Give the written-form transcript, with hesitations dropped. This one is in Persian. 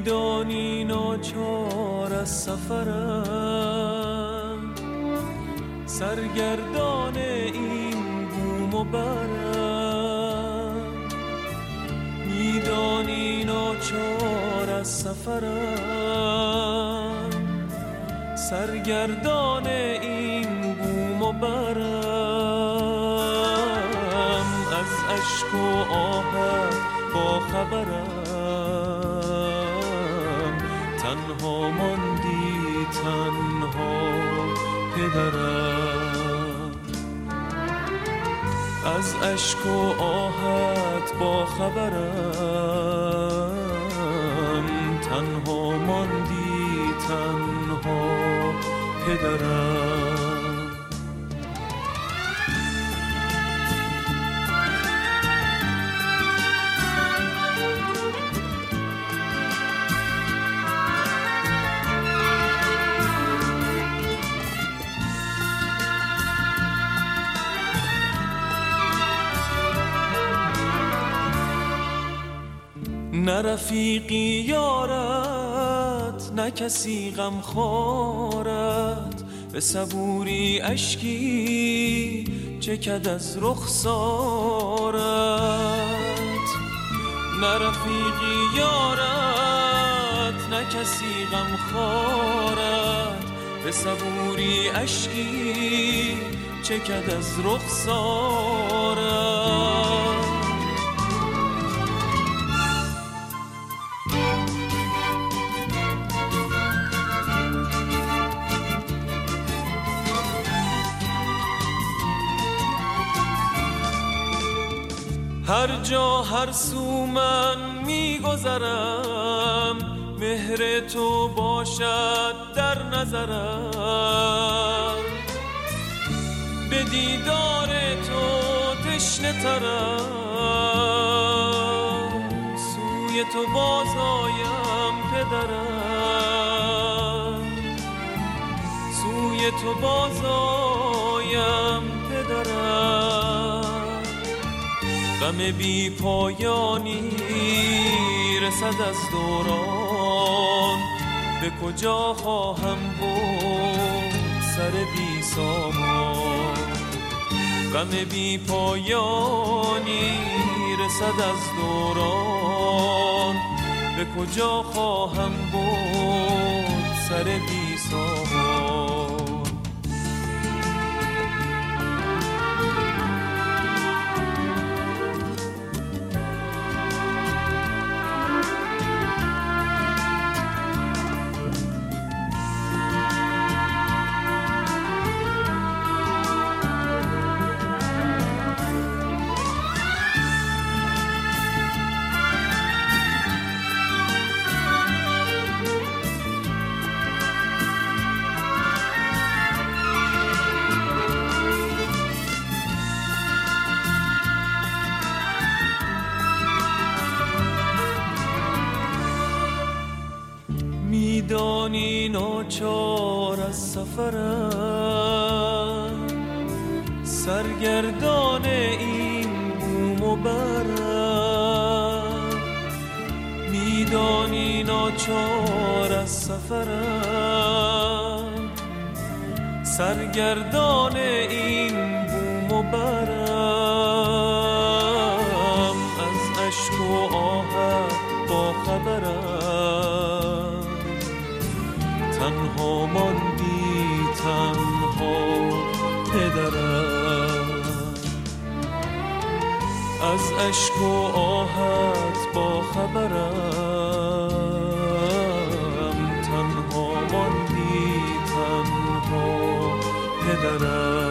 میدانی ناچار از سفرم، سرگردان این بوم و برم. میدانی ناچار از سفرم، سرگردان این بوم و برم. از اشک و آهت با خبرم، تنها ماندی تنها پدرم. از اشک و آهت با خبرم، تنها ماندی تنها پدرم. نه رفیقی یارت، نه کسی غمخوارت، به صبوری اشکی چکد از رخسارت. نه رفیقی یارت، نه کسی غمخوارت، به صبوری اشکی چکد از رخسارت. هر جا هر سو من میگذرم، مهر تو باشد در نظرم. به دیدار تو تشنه ترم، سوی تو بازآیم پدرم. سوی تو بازآیم پدرم. غم بی پایانی رسد از دوران، به کجا خواهم برد سر بی سامان. غم بی پایانی رسد از دوران، به کجا خواهم برد سر بی سامان. میدانی ناچار از سفرم، سرگردان این بوم و برم. میدانی ناچار از سفرم، سرگردان این بوم و برم. از اشک و آهت با خبرم، تنها ماندی تنها پدرم. از اشک و آهت با خبرم، تنها ماندی تنها پدرم.